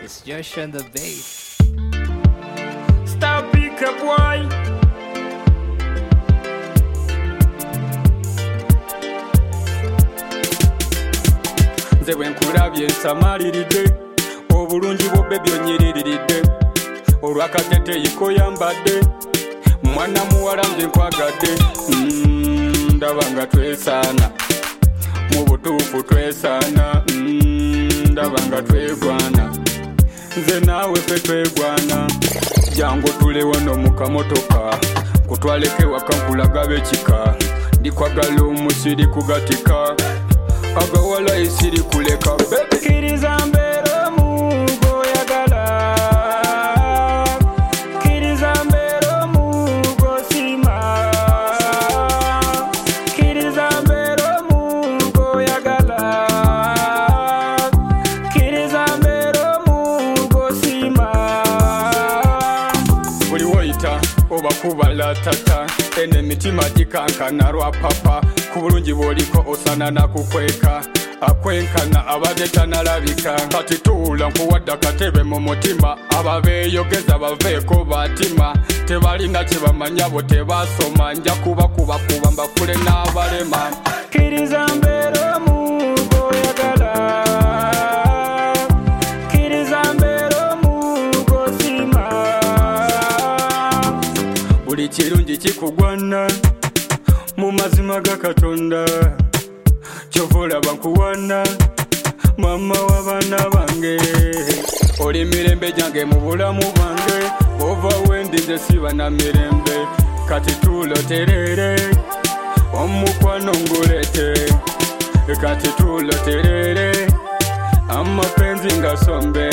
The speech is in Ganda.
It's Joshua and the bass. Stop pick up boy. Nze bwe nkulabye nsamaliridde obulungi bw'obbe byonyiriridde olw'akateteeyi koyambadde mwana muwala nze nkwagadde ndaba nga twesaana mu butuufu twesaana ndaba nga twegwana nze naawe ffe twegwana jangu tule wano mu kamotoka kutwaleko ewaka nkulaga b'ekika ndikwagala omusiri kugatika agawala esiri kuleka kkiriza mbeera omugo yagala kkiriza mbeera omugo sima kkiriza mbeera omugo yagala kkiriza mbeera omugo sima buli woyita oba kubala tata ene emitima gikankana lwa papa ku bulungi bw'oliko osana nakukweka akwenkana abadde tanalabika kati tuula nkuwadde akatebe mu mutima ababeeyogeza baveeko batima tebalina kye bamanya bo tebasoma nja kubakuba mbafule n'abalema kkiriza mbeera omugo yagala kkiriza mbeera omugo sima buli kirungi kikugwana mu mazima ga Katonda kyova olaba nkuwana mama w'abaana bange oli mirembe gyange mu bulamu bwange ova wendi nze siba na mirembe kati tuloterere omukwano ngulete kati tuloterere amapenzi ngasombe